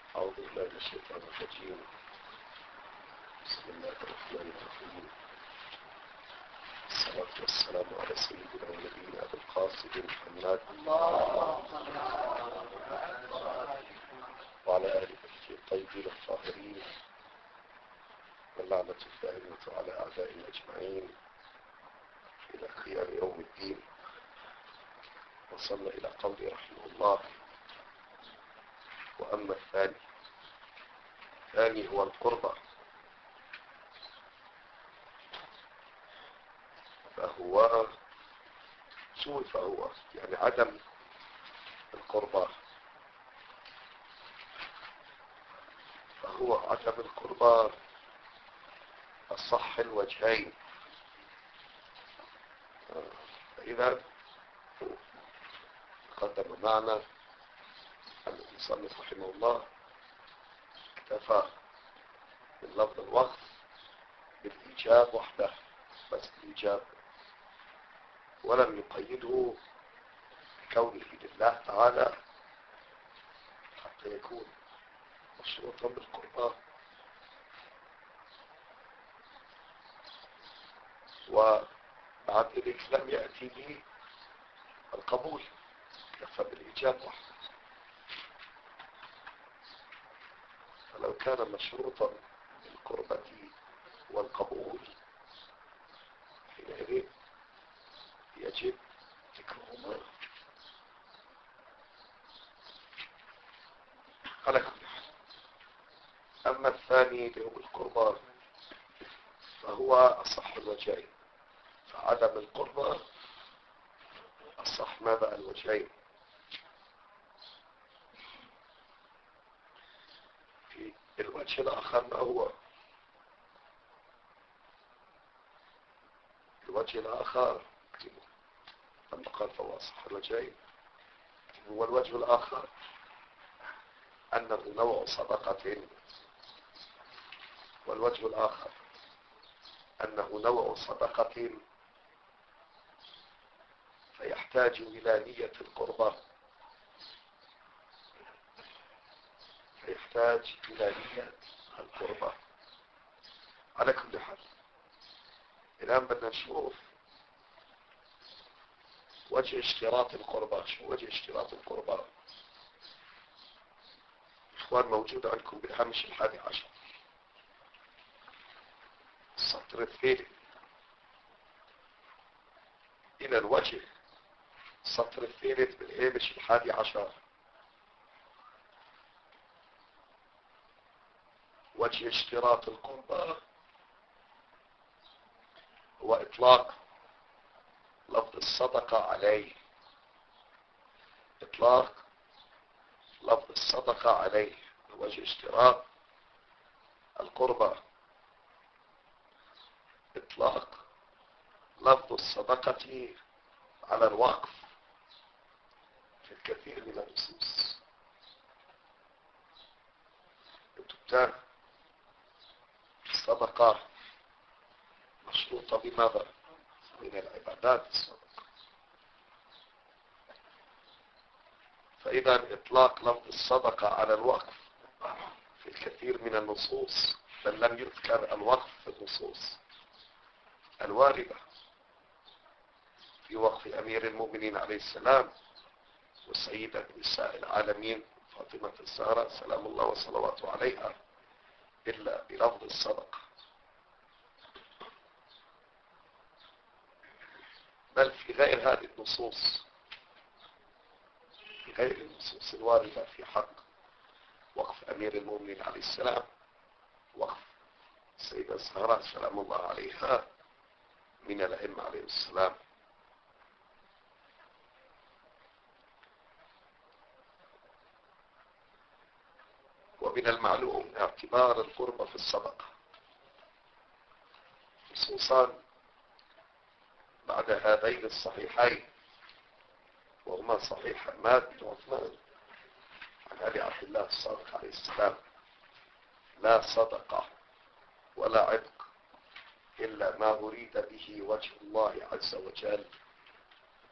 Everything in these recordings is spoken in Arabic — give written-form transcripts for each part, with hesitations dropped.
أعوذ بالله من الشيطان الرجيم. بسم الله الرحمن الرحيم. الصلاة والسلام على سيدنا ونبينا أبي القاسم محمد وعلى آله الطيبين الطاهرين، واللعنة الدائمة على أعدائنا أجمعين إلى قيام يوم الدين. وصلنا إلى قوله رحمه الله: وأما الثاني هو القربة، فهو يعني عدم القربة، فهو عدم القربة الصح الوجهين. فإذا قدم معنا أن المصنف رحمه الله اكتفى من لفظ الوقف بالإيجاب وحده، بس الإيجاب، ولم يقيده بكونه لله تعالى حتى يكون مشروطا بالقربة. وبعد ذلك لم يأتي به القبول، كفى بالإيجاب وحده. فلو كان مشروطا بالقربة والقبول حينئذ يجب ذكرهما على كل حال. أما الثاني اللي هو القربة فهو أصح الوجهين، فعدم القربة أصح ماذا الوجهين. في الوجه الآخر ما هو؟ الوجه الآخر لما قال فهو أصح الوجهين، هو الوجه الآخر أنه نوع صدقة، والوجه الآخر أنه نوع صدقة فيحتاج إلى نية القربة، على كل حال. الآن بدنا نشوف وجه اشتراط القربة. شو وجه اشتراط القربة؟ إخوان، موجود عندكم بالهامش 11 السطر الثالث إلى الوجه، السطر الثالث بالهامش 11. وجه اشتراط القربة هو إطلاق لفظ الصدقة عليه، إطلاق لفظ الصدقة عليه. وجه اشتراط القربة إطلاق لفظ الصدقة على الوقف في الكثير من النصوص. تبتان الصدقة مشروطة بماذا؟ من العبادات الصدقة. فإذا إطلاق لفظ الصدقة على الوقف في الكثير من النصوص، بل لم يذكر الوقف في النصوص الواردة في وقف أمير المؤمنين عليه السلام والسيدة نساء العالمين فاطمة الزهراء سلام الله وصلواته عليها إلا بلفظ الصدقة، بل في غير هذه النصوص، في غير النصوص الواردة في حق وقف أمير المؤمنين عليه السلام، وقف السيدة الزهراء سلام الله عليها من الأئمة عليه السلام. ومن المعلوم اعتبار القربة في الصدقة، خصوصا بعد هذين الصحيحين، وهما صحيح حماد بن عثمان عن أبي عبد الله الصادق عليه السلام: لا صدقة ولا عتق إلا ما أريد به وجه الله عز وجل.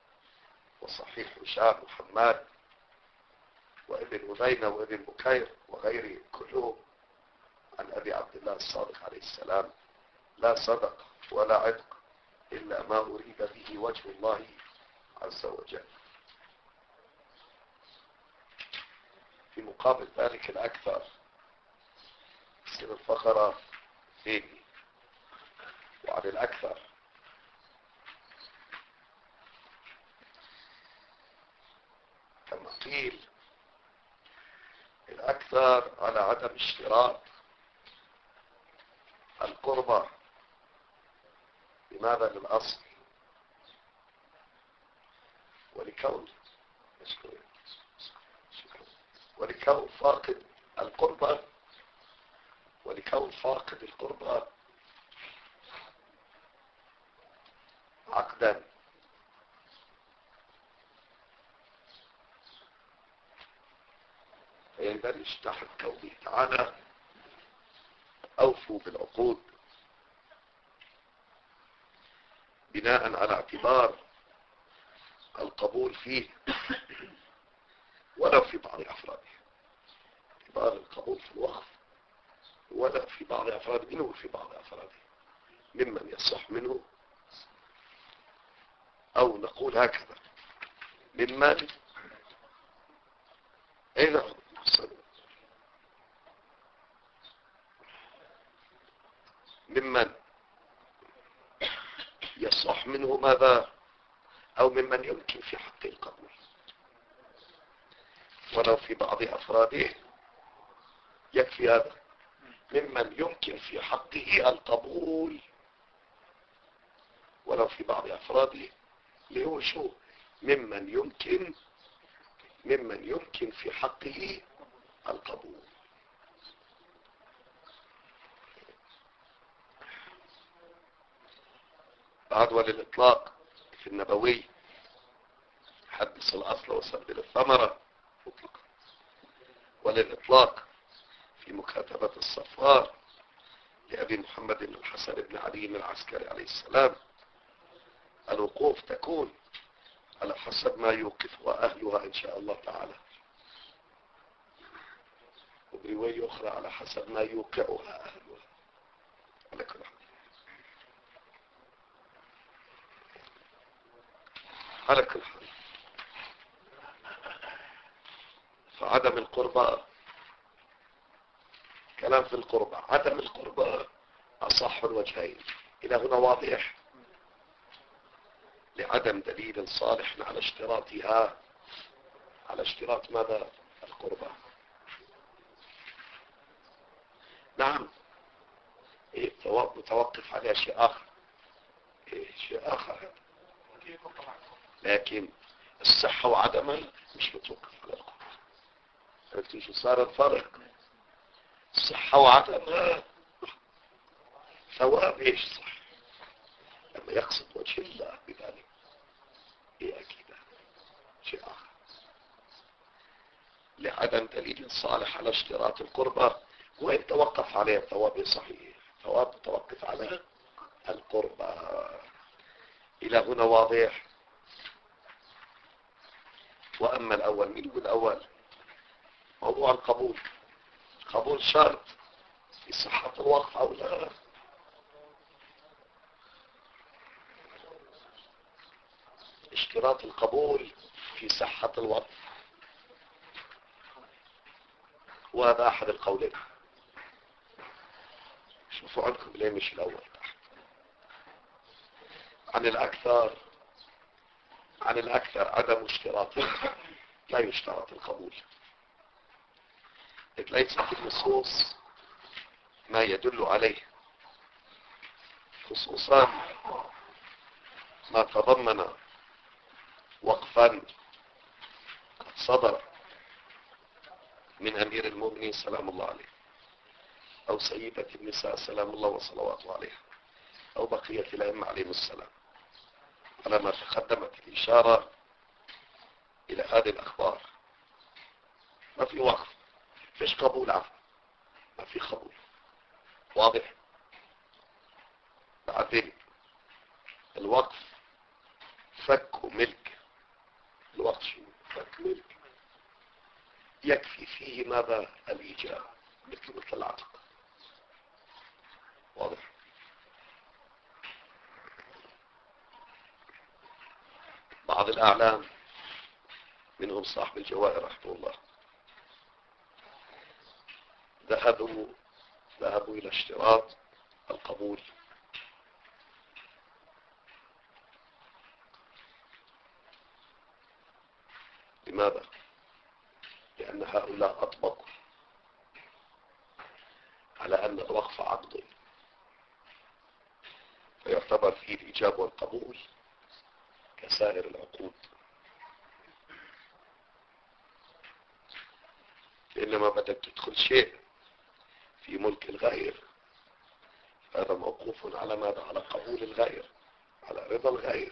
وصحيح هشام وحماد وابن أذينة وابن بكير وغيره كلهم عن أبي عبد الله الصادق عليه السلام: لا صدق ولا عتق إلا ما أريد به وجه الله عز وجل. في مقابل ذلك الأكثر تصير الفقرة ثاني. وعن الأكثر كما قيل الأكثر على عدم اشتراط القربة. لماذا؟ للأصل ولكون فاقد القربة عقدا. فيندرج تحت قوله تعالى: أوفوا بالعقود، بناء على اعتبار القبول فيه ولو في بعض أفراده. اعتبار القبول في الوقف ولو في بعض أفراده، منه في بعض أفراده ممن يصح منه، أو نقول هكذا: ممن ممن يصح منه ماذا؟ أو ممن يمكن في حق القبول ولو في بعض أفراده. يكفي هذا: ممن يمكن في حقه القبول ولو في بعض أفراده، اللي هو شو؟ ممن يمكن في حقه القبول. بعد وللإطلاق في النبوي: حدث الأصل وسبل الثمرة مطلقا. وللإطلاق في مكاتبة الصفار لأبي محمد بن الحسن بن علي العسكري عليه السلام: الوقوف تكون على حسب ما يوقفها أهلها إن شاء الله تعالى، وبرواية أخرى على حسب ما يوقعها أهلها. على كل حال، على كل حال، فعدم القربة، كلام في القربة، عدم القربة أصح الوجهين. إلى هنا واضح؟ لعدم دليل صالح على اشتراطها، على اشتراط ماذا؟ القربة. نعم، الثواب متوقف على شيء آخر، شيء آخر، لكن الصحة وعدمها مش متوقف على القربة. عرفتوا شو صار الفرق؟ الصحة وعدمها ثواب ايش صح لما يقصد وجه الله بذلك، ايه اكيد شيء آخر. لعدم دليل صالح على اشتراط القربة، وإن توقف عليه الثواب صحيح، ثواب متوقف على القربة. إلى هنا واضح؟ وأما الأول، من هو الأول؟ موضوع القبول. قبول شرط في صحة الوقف أو لا؟ اشتراط القبول في صحة الوقف، وهذا أحد القولين. شوفوا عندكم ليه مش الأول تحت. عن الأكثر عدم اشتراطه، لا يشترط القبول، إذ ليس في النصوص ما يدل عليه، خصوصا ما تضمن وقفا قد صدر من أمير المؤمنين سلام الله عليه، أو سيدة النساء سلام الله وصلواته عليها، أو بقية الأئمة عليهم السلام، على ما تقدمت الإشارة إلى هذه الأخبار. ما في وقف، فيش قبول، عفوا ما في قبول، واضح؟ بعدين الوقف فك ملك، الوقف شو؟ فك ملك، يكفي فيه ماذا؟ الإيجاب. الجهة مثل العتق. واضح؟ بعض الأعلام منهم صاحب الجواهر رحمه الله ذهبوا إلى اشتراط القبول. لماذا؟ لأن هؤلاء أطبقوا على أن الوقف عقد، فيعتبر فيه الإجابة والقبول كسائر العقود. إنما بدك تدخل شيء في ملك الغير، هذا موقوف على ماذا؟ على قبول الغير، على رضا الغير.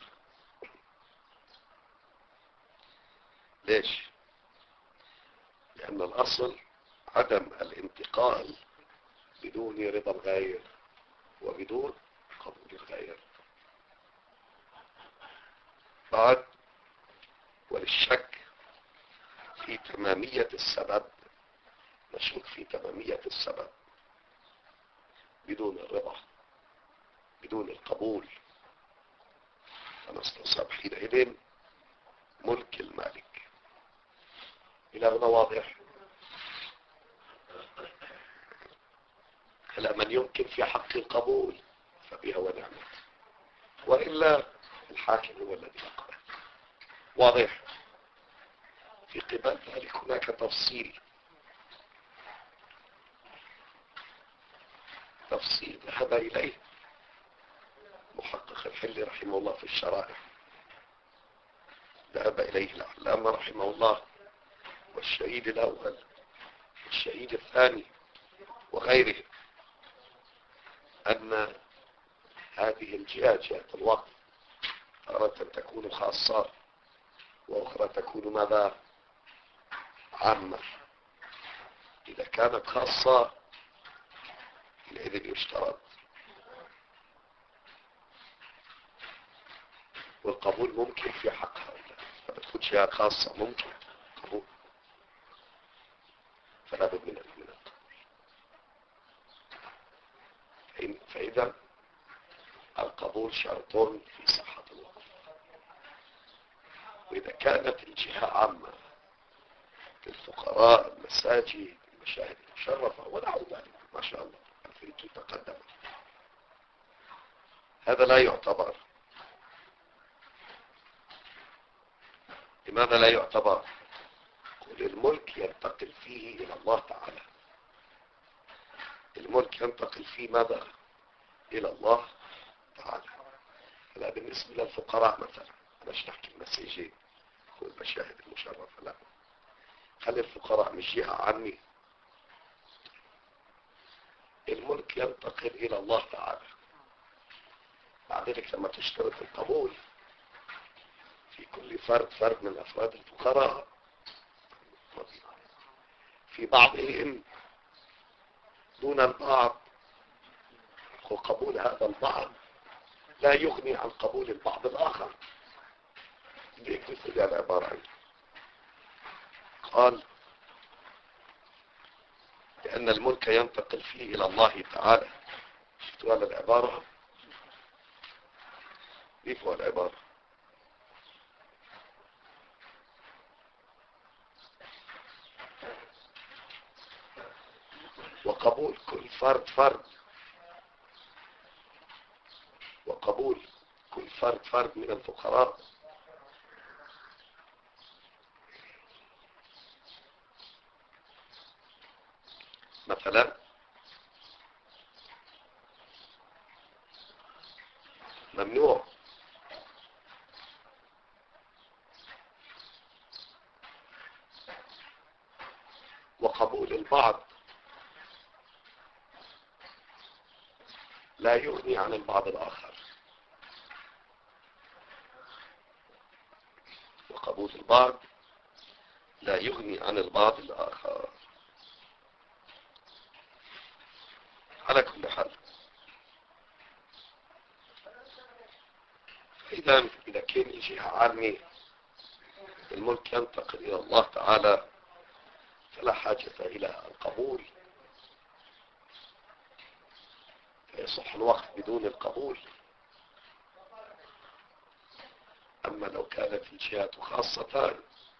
ليش؟ لأن الأصل عدم الانتقال بدون رضا الغير وبدون قبول الغير. بعد، وللشك في تمامية السبب، نشك في تمامية السبب بدون الرضا، بدون القبول، فنستصحب حينئذ ملك المالك. إلى هنا واضح؟ هلا من يمكن في حق القبول فبها ونعمت، وإلا الحاكم هو الذي يقبل. واضح؟ في قبال ذلك هناك تفصيل ذهب إليه محقق الحلي رحمه الله في الشرائع، ذهب إليه العلامة رحمه الله والشهيد الأول والشهيد الثاني وغيره، أن هذه الجهة، جهة الوقف، تارة تكون خاصة وأخرى تكون ماذا؟ عامة. إذا كانت خاصة حينئذ يشترط، والقبول ممكن في حق هؤلاء، فتكون جهة خاصة ممكن قبول، فلا بد من القبول. فإذا القبول شرط في صحة الوقف. وإذا كانت الجهة عامة للفقراء، المساجد، المشاهد المشرفة ونحو ذلك، ما شاء الله الفيت تقدم، هذا لا يعتبر. لماذا لا يعتبر؟ قل الملك ينتقل فيه إلى الله تعالى. الملك ينتقل فيه ماذا؟ إلى الله تعالى. هلا بالنسبة للفقراء مثلا، مش نحكي المساجين والمشاهد المشرفة، لا، خلي الفقراء مش جهة عني. الملك ينتقل إلى الله تعالى. بعد ذلك لما تشترط القبول في كل فرد من أفراد الفقراء، في بعضهم دون البعض، وقبول هذا البعض لا يغني عن قبول البعض الآخر. بيكتفي العبارة عنه. قال لأن الملك ينتقل فيه إلى الله تعالى. شفتوا هذا العبارة؟ ضيفوا العبارة. وقبول كل فرد وقبول كل فرد من الفقراء مثلا ممنوع. وقبول البعض لا يغني عن البعض الآخر. وقبول البعض لا يغني عن البعض الآخر. على كل حال، إذا كان الجهة عامة، الملك ينتقل إلى الله تعالى، فلا حاجة إلى القبول، فيصح الوقف بدون القبول. أما لو كانت الجهات خاصتان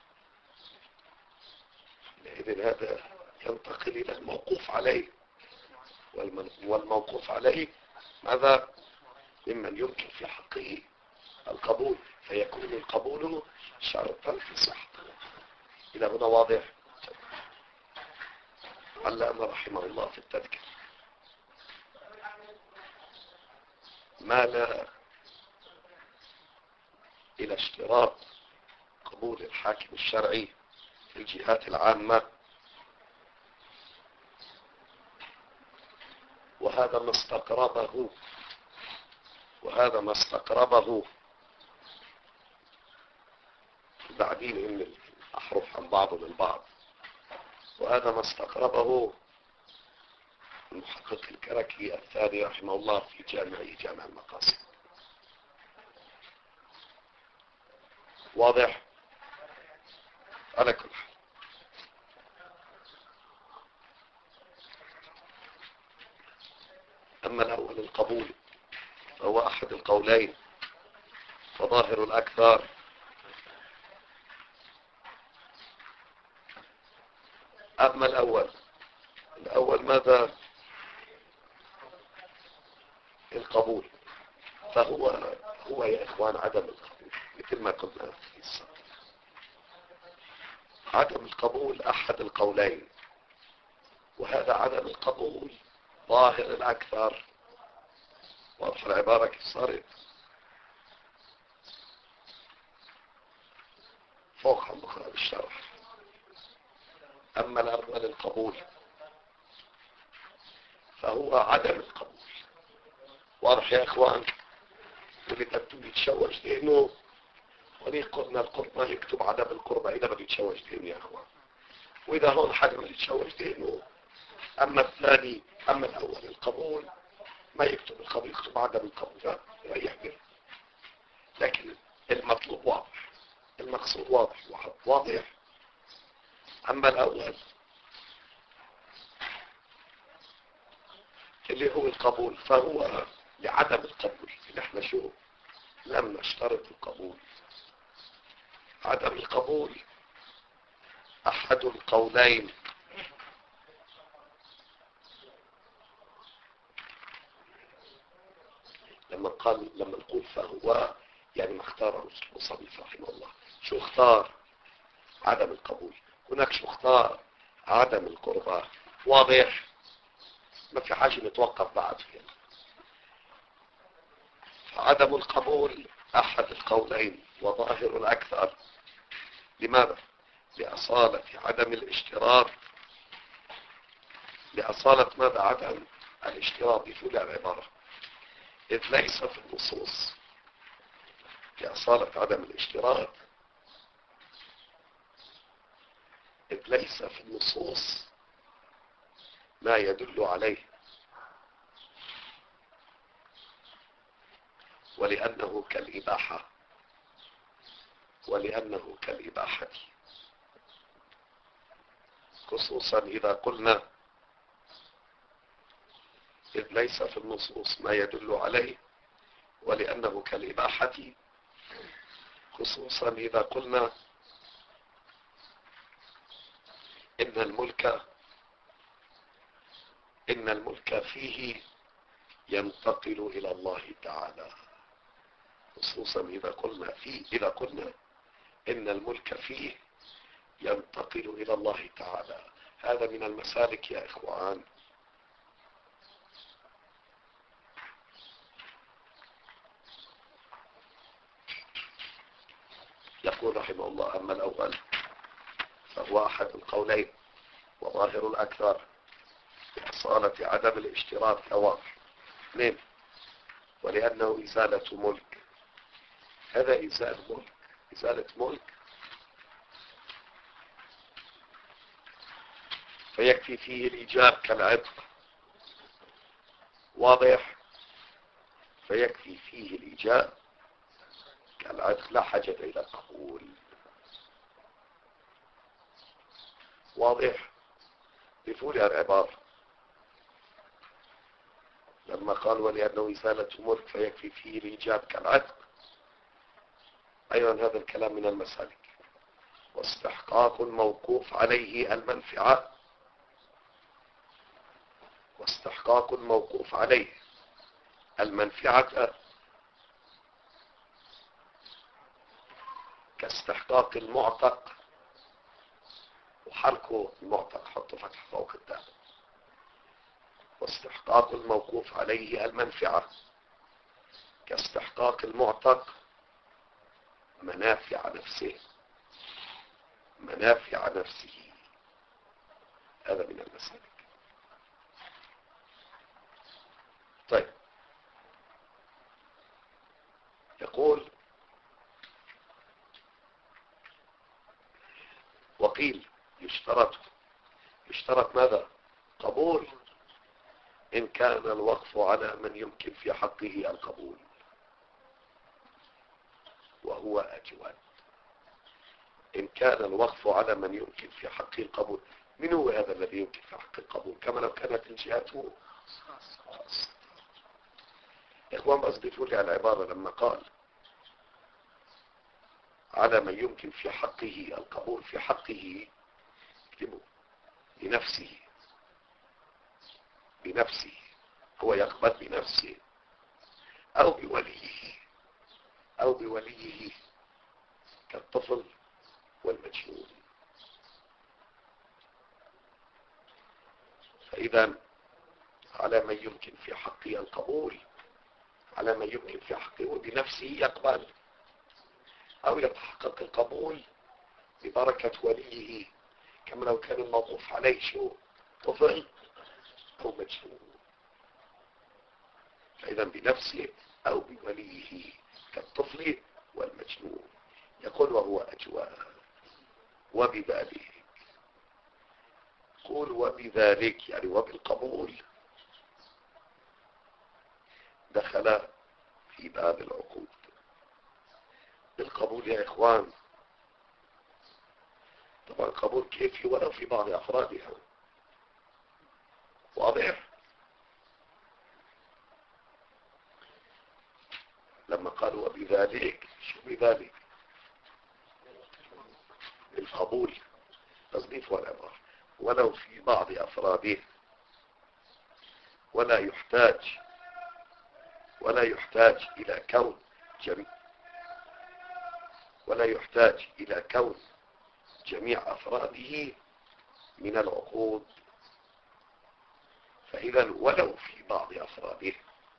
إذن هذا ينتقل إلى الموقوف عليه، والموقوف عليه ماذا؟ ممن يمكن في حقه القبول، فيكون القبول شرطا في صحته. إلى هنا واضح؟ علّم رحمه الله في التذكر مال إلى اشتراط قبول الحاكم الشرعي في الجهات العامة، وهذا ما استقربه بعدين من الأحرف عن بعض من بعض، وهذا ما استقربه المحقق الكركي الثاني رحمه الله في جامع المقاصد. واضح؟ على كل حال، أما الأول القبول فهو أحد القولين وظاهر الأكثر. أما الأول ماذا؟ القبول، فهو يا إخوان عدم القبول مثل ما قلنا في السابق. عدم القبول أحد القولين، وهذا عدم القبول ظاهر الأكثر. واضح العبارة كيف صارت؟ فوق عن بكرة بالشرح. أما الأول القبول فهو عدم القبول. واضح يا إخوان؟ واللي تبدو يتشوش لأنه قلنا القرب ما يكتب عدم القرب إذا بده يتشوش لأنه يا إخوان، وإذا هون حد ما يتشوش لأنه. أما الثاني، أما الأول القبول ما يكتب القبول، يكتب عدم القبول يريح به. لكن المطلوب واضح، المقصود واضح. أما الأول اللي هو القبول فهو لعدم القبول. نحن شو لم نشترط القبول. عدم القبول أحد القولين، لما نقول فهو يعني ما اختاره المصنف رحمه الله. شو اختار؟ عدم القبول. هناك شو اختار؟ عدم القربى. واضح؟ ما في حاجة نتوقف بعد فيها. فعدم القبول أحد القولين وظاهر الأكثر. لماذا؟ لأصالة عدم الاشتراط. لأصالة ماذا؟ عدم الاشتراط في العبارة، إذ ليس في النصوص. لأصالة عدم الاشتراط إذ ليس في النصوص ما يدل عليه، ولأنه كالإباحة، خصوصا إذا قلنا إذ ليس في النصوص ما يدل عليه ولأنه كالإباحة، خصوصا إذا قلنا إن الملك فيه ينتقل إلى الله تعالى. خصوصا إذا قلنا إن الملك فيه ينتقل إلى الله تعالى. هذا من المسالك يا إخوان. يقول رحمه الله أما الأول فهو أحد القولين وظاهر الأكثر بأصالة عدم الاشتراط كواضح. اثنين، ولأنه إزالة ملك. هذا إزالة ملك فيكفي فيه الإيجاب كالعتق. واضح؟ فيكفي فيه الإيجاب كالعتق، لا حاجة إلى القبول. واضح؟ ضيفوا لي العبارة لما قال ولأنه إزالة ملك فيكفي فيه الإيجاب كالعتق. أيضا هذا الكلام من المسالك. واستحقاق الموقوف عليه المنفعة، واستحقاق الموقوف عليه المنفعة كاستحقاق المعتق، وحركه المعتق حطه فتح فوق الدال. واستحقاق الموقوف عليه المنفعة كاستحقاق المعتق منافع نفسه، منافع نفسه. هذا من المسالك. طيب، يقول وقيل يشترط ماذا؟ قبول إن كان الوقف على من يمكن في حقه القبول، وهو أجود. إن كان الوقف على من يمكن في حقه القبول. من هو هذا الذي يمكن في حق القبول؟ كما لو كانت الجهات خاصة. إخوان بس ضيفوا لي على العبارة لما قال على من يمكن في حقه القبول، في حقه اكتبوا بنفسه، بنفسه هو يقبل بنفسه أو بوليه، أو بوليه كالطفل والمجنون. فإذا على من يمكن في حقه القبول، على من يمكن في حقه وبنفسه يقبل، أو يتحقق القبول ببركة وليه، كما لو كان الموقوف عليه شو؟ طفل أو مجنون. فإذا بنفسه أو بوليه كالطفل والمجنون. يقول وهو أجواد. وبذلك، قول وبذلك يعني وبالقبول دخل في باب العقود. بالقبول يا إخوان طبعا القبول كيفي ولو في بعض أفرادها، واضح؟ لما قالوا وبذلك، شو بذلك؟ القبول تصديف والعبارة ولو في بعض أفراده، ولا يحتاج إلى كون ولا يحتاج إلى كون جميع أفراده من العقود. فإذا ولو في بعض أفراده،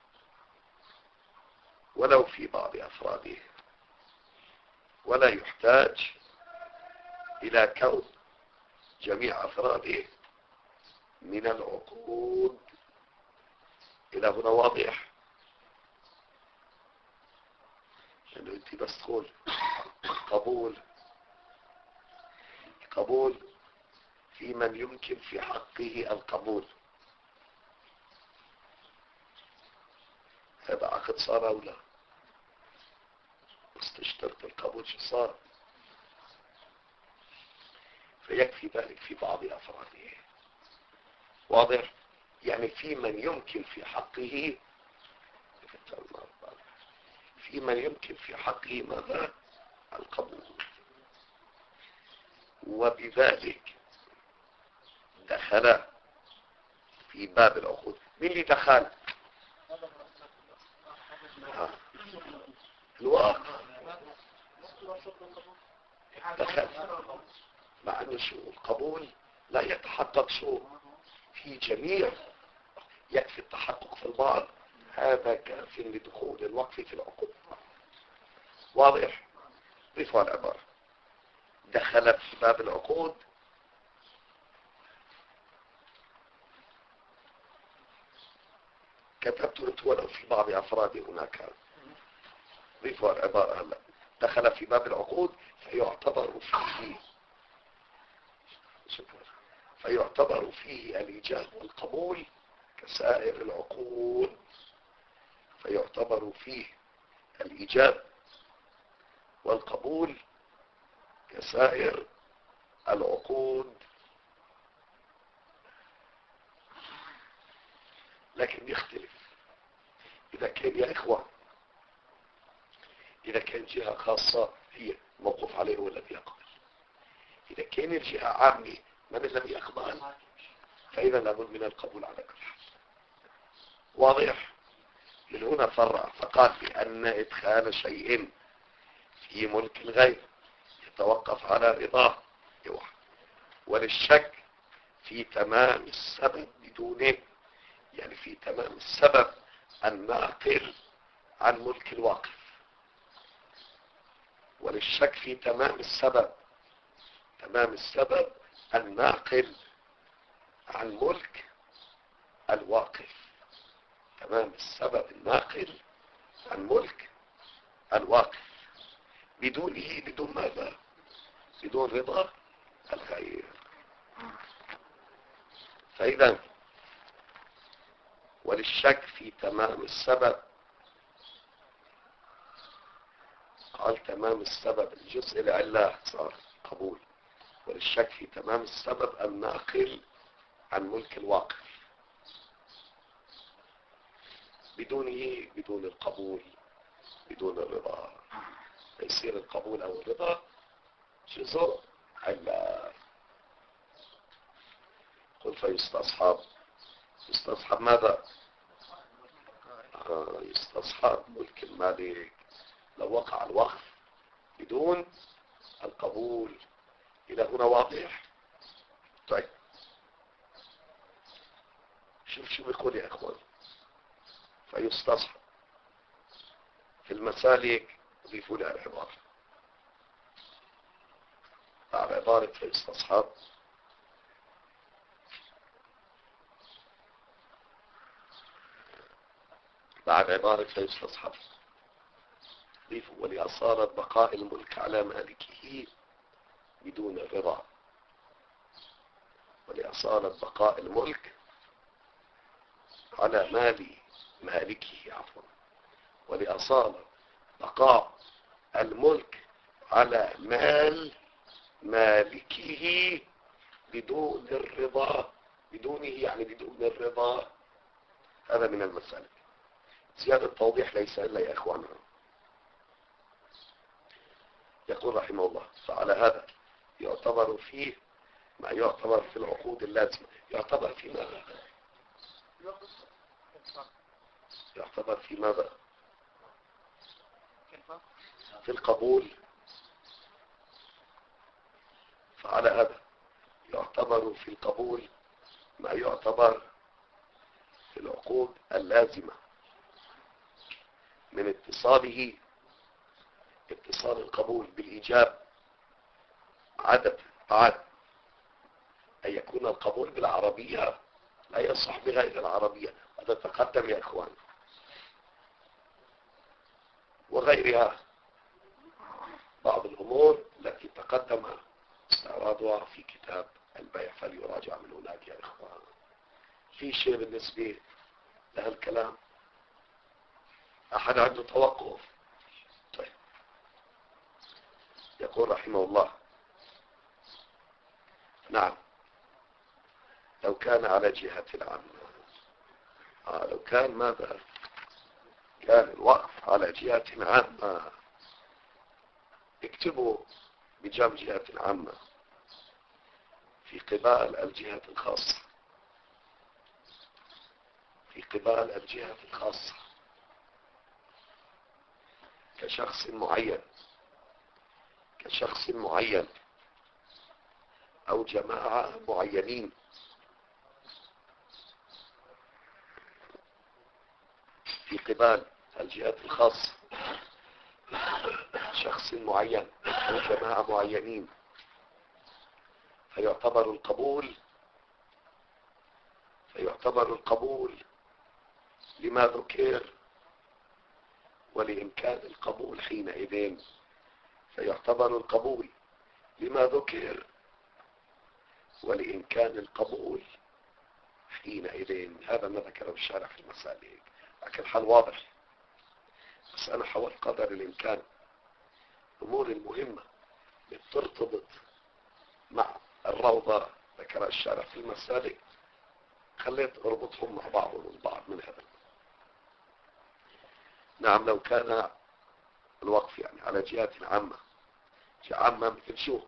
ولو في بعض أفراده ولا يحتاج إلى كون جميع أفراده من العقود. إلى هنا واضح؟ لأنه أنت بس تقول قبول في من يمكن في حقه القبول، هذا عقد صار أو لا؟ بس تشترط القبول شو صار؟ فيكفي ذلك في بعض أفراده. واضح؟ يعني في من يمكن في حقه، في من يمكن في حقه ماذا؟ القبول. وبذلك دخل في باب العقود. مين اللي دخل؟ الواقع دخل، مع أن شو القبول لا يتحقق شو في جميع، يكفي التحقق في البعض، هذا كاف لدخول الوقف في العقود. واضح؟ ضيفوا العبارة دخلت في باب العقود كتبت ولو في بعض أفراد هناك. ضيفوا العبارة هلا دخل في باب العقود فيعتبر فيه الإيجاب والقبول كسائر العقود. فيعتبر فيه الإيجاب والقبول كسائر العقود. لكن يختلف إذا كان يا إخوة، إذا كان جهة خاصة هي موقوف عليه هو الذي يقبل. إذا كان الجهة عامة من الذي يقبل، فإذا لابد من القبول على كل حال. واضح؟ من هنا فرع فقال بأن إدخال شيء في ملك الغير يتوقف على رضاه، وللشك في تمام السبب بدونه، يعني في تمام السبب الناقل عن ملك الواقف، وللشك في تمام السبب الناقل عن ملك الواقف، تمام السبب الناقل عن ملك الواقف بدونه، بدون ماذا؟ بدون رضا الغير. فإذا وللشك في تمام السبب، قال تمام السبب الجزء العلة صار قبول، وللشك في تمام السبب الناقل عن ملك الواقف بدونه، بدون القبول، بدون الرضا. يصير القبول أو الرضا جزء علة. قل فيستصحب، يستصحب ماذا؟ يستصحب ملك المالك لو وقع الوقف بدون القبول. إلى هنا واضح؟ طيب شوف بيقول يا أخوان. فيستصحب في المسالك ضيفوا لها العبارة بعد عبارة فيستصحب بعد عبارة فيستصحب ضيفوا ولأصالة بقاء الملك على مالكه بدون الرضا، ولأصالة بقاء الملك على مالكه عفوا، ولأصالة بقاء الملك على مال مالكه بدون الرضا، بدونه يعني بدون الرضا. هذا من المسألة. زيادة توضيح ليس إلا يا أخوانا. يقول رحمه الله فعلى هذا يعتبر فيه ما يعتبر في العقود اللازمة. يعتبر في ماذا؟ يعتبر في ماذا؟ في القبول. فعلى هذا يعتبر في القبول ما يعتبر في العقود اللازمة من اتصال القبول بالإيجاب عدد أن يكون القبول بالعربية لا يصح بغير العربية. هذا تقدم يا أخوان، وغيرها بعض الأمور التي تقدم استعراضها في كتاب البيع فليراجع من هناك يا إخوان. في شيء بالنسبة لهذا الكلام أحد عنده توقف؟ طيب يقول رحمه الله نعم لو كان على جهة العامة. لو كان ماذا؟ كان الوقف على جهة عامة. اكتبوا بجمع جهة عامة في قبال الجهة الخاصة، في قبال الجهة الخاصة كشخص معين أو جماعة معينين. في قبال الجهات الخاصة شخص معين أو جماعة معينين فيعتبر القبول لما ذكر، ولإمكان القبول حينئذ. فيعتبر القبول لما ذكر ولإمكان القبول حينئذ. هذا ما ذكره الشارع في المسالك، لكن الحال واضح. بس أنا حاولت قدر الإمكان الأمور المهمة بترتبط مع الروضة ذكر الشارع في المسالك خليت اربطهم مع بعضهم البعض من هذا. نعم لو كان الوقف يعني على جهات عامة، جهة عامة مثل شو؟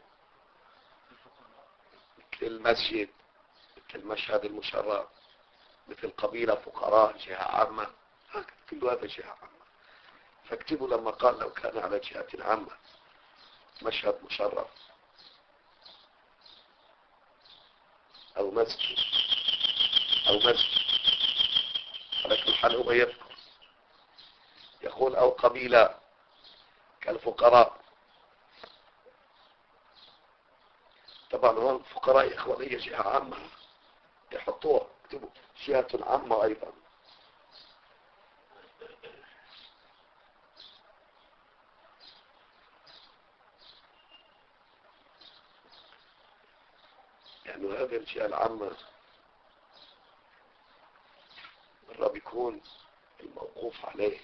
مثل المسجد، مثل المشهد المشرف، مثل قبيلة فقراء، جهة عامة، كل هذا جهة عامة. فاكتبوا لما قال لو كان على جهة عامة مشهد مشرف أو مسجد على كل حال هو يذكر يقول أو قبيلة كالفقراء. طبعا هو الفقراء يا إخوانية جهة عامة، يحطوها اكتبوا جهة عامة أيضا. يعني هذه الجهة العامة مرة بيكون الموقوف عليه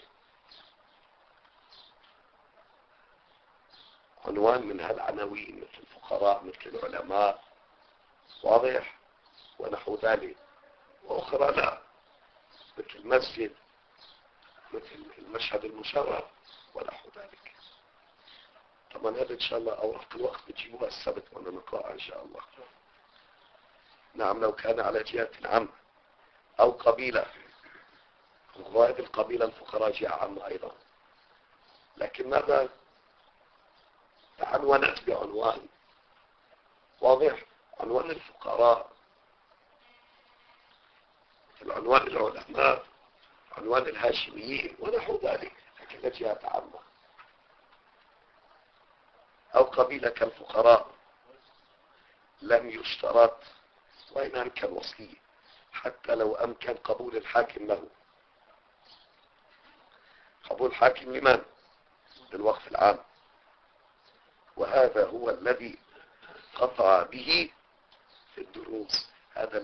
عنوان من هالعناوين مثل الفقراء، مثل العلماء، واضح، ونحو ذلك، وأخرى لا، مثل المسجد، مثل المشهد المشرف ونحو ذلك. طبعا هذا إن شاء الله أوراق الوقت بتجيبوها السبت وأنا نقرأها إن شاء الله. نعم لو كان على جهة عامة أو قبيلة، وهذه القبيلة الفقراء جهة عامة أيضا، لكن ماذا تعنونت بعنوان واضح، عنوان الفقراء، العنوان العلماء، عنوان الهاشميين ونحو ذلك، لكن جهات عامة. أو قبيلة كالفقراء لم يشترط وإن أمكن وصلية، حتى لو أمكن قبول الحاكم له. قبول الحاكم لمن؟ للوقف العام. وهذا هو الذي قطع به في الدروس، هذا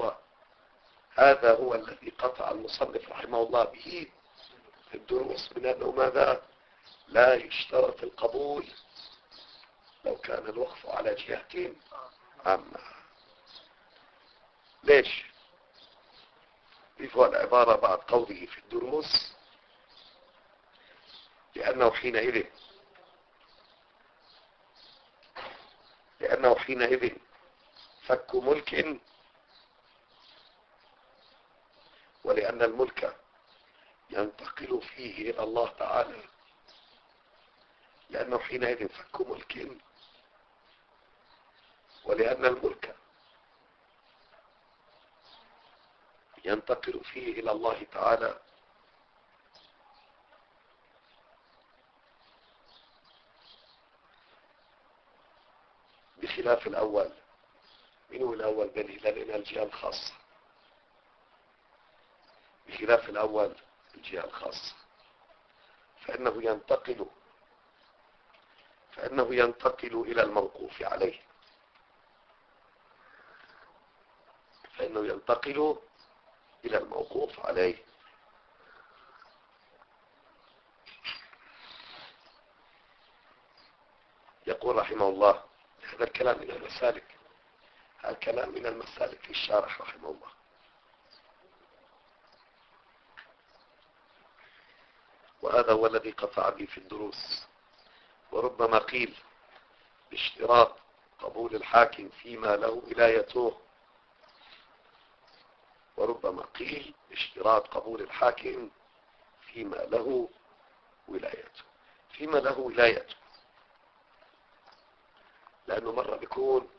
هو الذي قطع المصنف رحمه الله به في الدروس، من أنه ماذا؟ لا يشترط القبول لو كان الوقف على جهة عامة. ليش؟ ضيفوا العبارة بعد قوله في الدروس، لأنه حينئذ فك ملك، ولأن الملك ينتقل فيه إلى الله تعالى. لأنه حينئذ فك ملك، ولأن الملك ينتقل فيه إلى الله تعالى، بخلاف الأول. من هو الأول؟ بالهلال إلى الجهة الخاصة. بخلاف الأول الجهة الخاصة، فإنه ينتقل إلى الموقوف عليه، فإنه ينتقل إلى الموقوف عليه. يقول رحمه الله، هذا الكلام من المسالك، هذا الكلام من المسالك في الشارح رحمه الله. وهذا هو الذي قطع به في الدروس. وربما قيل باشتراط قبول الحاكم فيما له ولايته، وربما قيل اشتراط قبول الحاكم فيما له ولايته. فيما له ولايته، لأنه مرة بيكون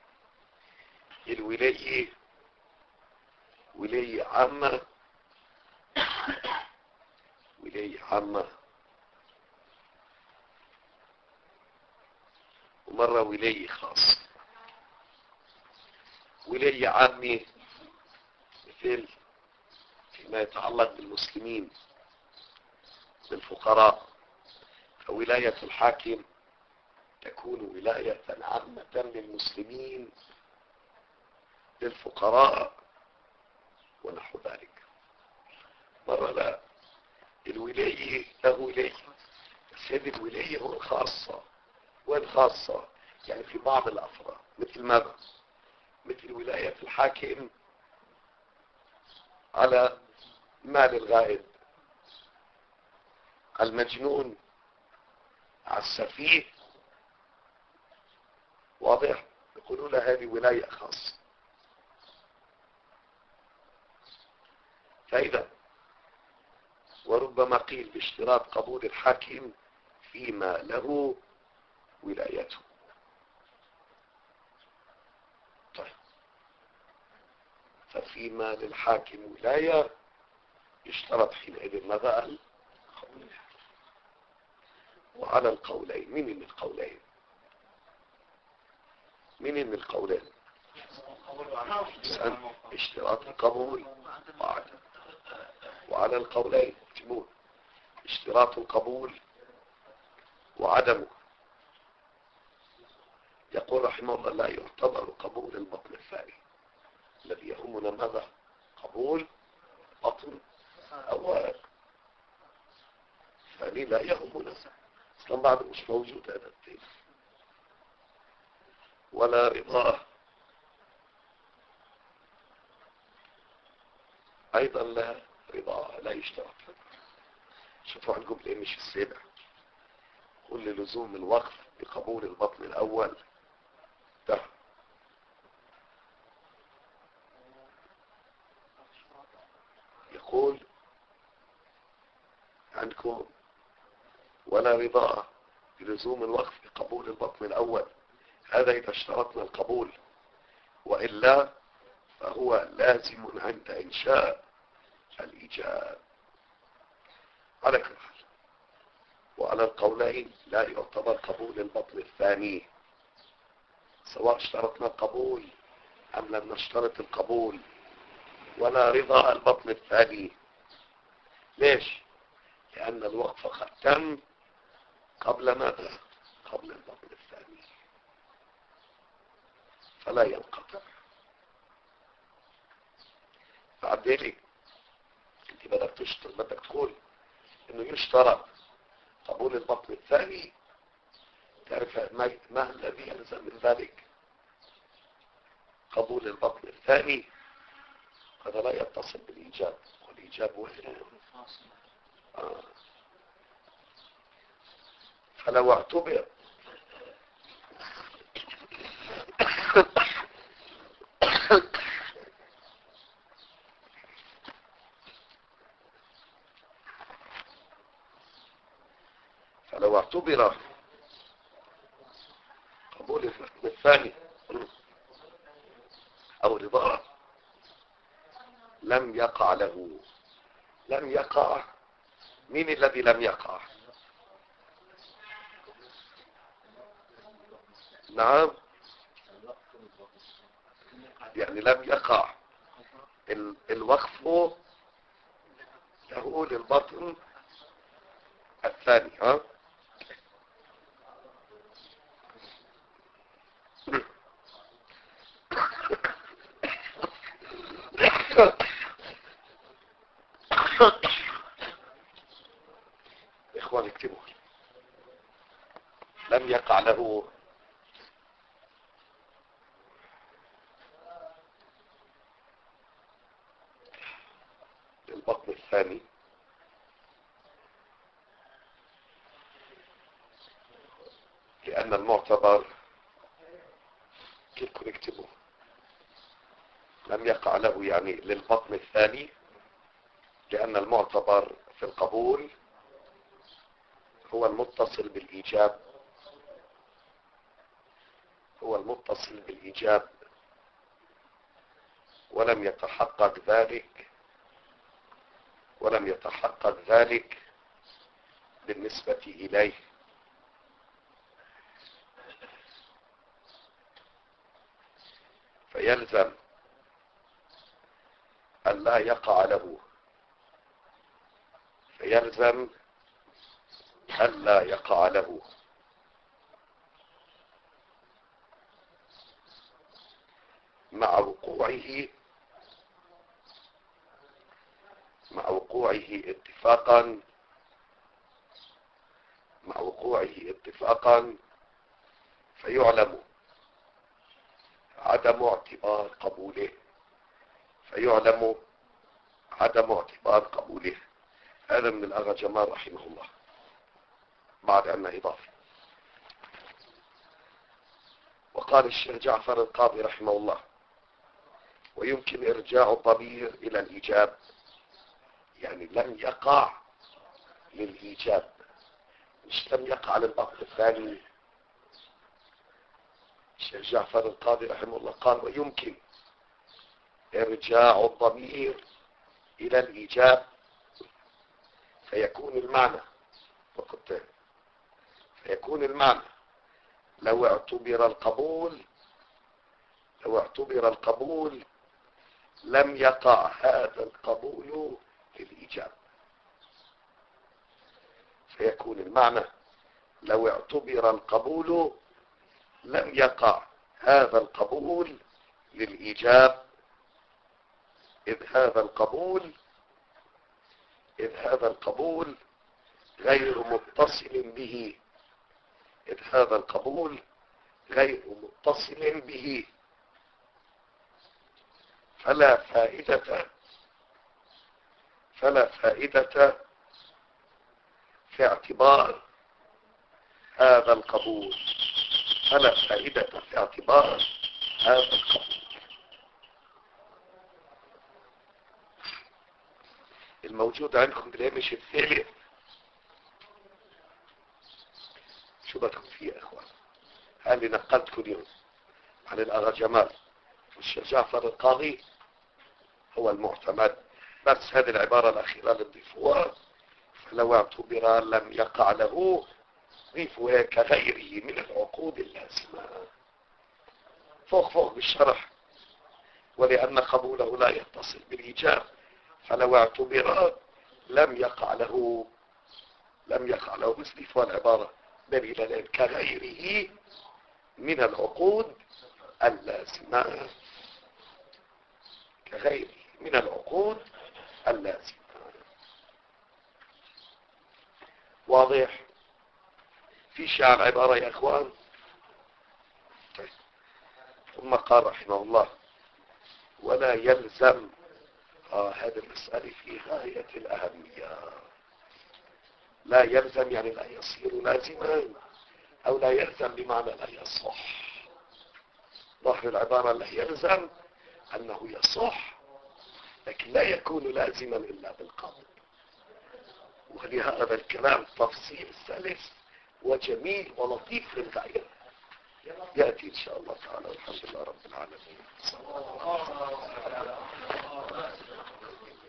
الولاية ولاية عامة، ومرة ولاية خاصة. ولاية عامة مثل فيما يتعلق بالمسلمين بالفقراء، فولاية الحاكم تكون ولاية عامة للمسلمين للفقراء ونحو ذلك. مرة لا، الولاية له ولاية، بس هذه الولاية هو الخاصة. والخاصة يعني في بعض الأفراد، مثل ماذا؟ مثل ولاية الحاكم على مال الغائب، المجنون، على السفيه. واضح؟ يقولون هذه ولاية خاصة. فإذا وربما قيل باشتراط قبول الحاكم فيما له ولايته. طيب، ففيما للحاكم ولاية يشترط حينئذ ماذا؟ وعلى القولين، من القولين؟ من القولين؟ اشتراط القبول وعدم. وعلى القولين اكتبون: اشتراط القبول وعدمه. يقول رحمه الله: لا يعتبر قبول البطن الثاني. الذي يهمنا ماذا؟ قبول بطن أول. الثاني لا يهمنا، اصلا بعد مش موجود هذا الدين. ولا رضاه ايضا، لا رضاه لا يشترط. شوفوا عندكم الامش السابع: كل لزوم الوقف بقبول البطن الاول ده. يقول عندكم: ولا رضاء بلزوم الوقف بقبول البطن الاول. هذا اذا اشترطنا القبول، والا فهو لازم عند انشاء الايجاب. على كل حال، وعلى القولين لا يعتبر قبول البطن الثاني، سواء اشترطنا القبول ام لم نشترط القبول. ولا رضا البطن الثاني. ليش؟ لان الوقف قد تم قبل ماذا؟ قبل البطن الثاني، فلا ينقطع. بعد ذلك انت بدك تقول انه يشترط قبول البطن الثاني. تعرف ما الذي يلزم من ذلك؟ قبول البطن الثاني هذا لا يتصل بالإيجاب، والإيجاب وحده. فلو اعتبر قبول البطن الثاني أو رضاه لم يقع له. لم يقع. مين الذي لم يقع؟ نعم، يعني لم يقع الوقف له للبطن الثاني. ها؟ إخوان اكتبوا: لم يقع له للبطن الثاني لأن المعتبر، كيف نكتبه؟ لم يقع له يعني للبطن الثاني لأن المعتبر في القبول هو المتصل بالإيجاب. هو المتصل بالإيجاب، ولم يتحقق ذلك بالنسبة إليه. فيلزم أن لا يقع له. فيلزم أن لا يقع له مع وقوعه اتفاقا فيعلم عدم اعتبار قبوله. فيعلم عدم اعتبار قبوله. هذا من الأغا جمال رحمه الله بعد أن إضافة. وقال الشيخ جعفر القاضي رحمه الله: ويمكن إرجاع الضمير إلى الإيجاب، يعني لم يقع للإيجاب، مش لم يقع للأمر الثاني. الشيخ جعفر القاضي رحمه الله قال: ويمكن إرجاع الضمير إلى الإيجاب فيكون المعنى فقط، فيكون المعنى لو اعتبر القبول لم يقع هذا القبول للإيجاب. فيكون المعنى لو اعتبر القبول لم يقع هذا القبول للإيجاب، إذ هذا القبول غير متصل به، فلا فائدة في اعتبار هذا القبول. الموجود عندكم بالهامش الثالث شو بدكم فيه يا اخوان؟ هل نقلتكم اليوم عن الأغا جمال والشيخ جعفر القاضي هو المعتمد، بس هذه العبارة الأخيرة اللي تضيفوها: فلو اعتبر لم يقع له، ضيفوا كغيره من العقود اللازمة فوق بالشرح. ولأن قبوله لا يتصل بالإيجاب، فلو اعتبر لم يقع له بس ضيفوا العبارة دليلا كغيره من العقود اللازمة، واضح؟ في شعر عبارة يا اخوان. طيب. ثم قال رحمه الله: ولا يلزم، هذه المسألة في غاية الأهمية. لا يلزم يعني لا يصير لازما، أو لا يلزم بمعنى لا يصح. ظاهر العبارة لا يلزم أنه يصح، لكن لا يكون لازما إلا بالقبض. ولهذا الكلام تفصيل سلس وجميل ولطيف للغاية يأتي إن شاء الله تعالى. والحمد لله رب العالمين.